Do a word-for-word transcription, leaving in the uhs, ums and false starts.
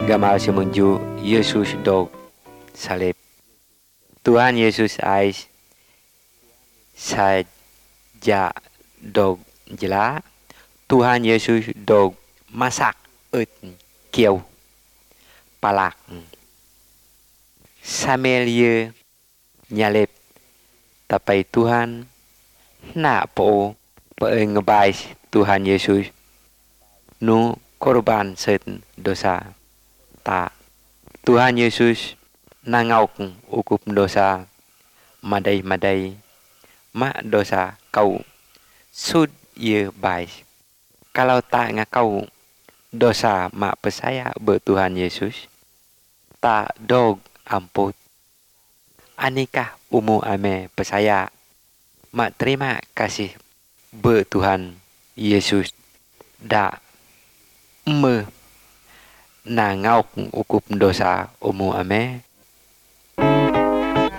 gamal semenju Yesus dog salib. Tuhan Yesus ais saja dog jela. Tuhan Yesus dog masak ut kieu palak. Sambil ye nyalip tapai Tuhan na po pengebais Tuhan Yesus nu korban set dosa ta. Tuhan Yesus nangauk ukup dosa madai-madai mak dosa kau sud ye bais. Kalau tak ngakau dosa mak percaya ber Tuhan Yesus tak dog amput. Anikah umu ame percaya mak terima kasih ber Tuhan Yesus da me nangauk ukup dosa umu ame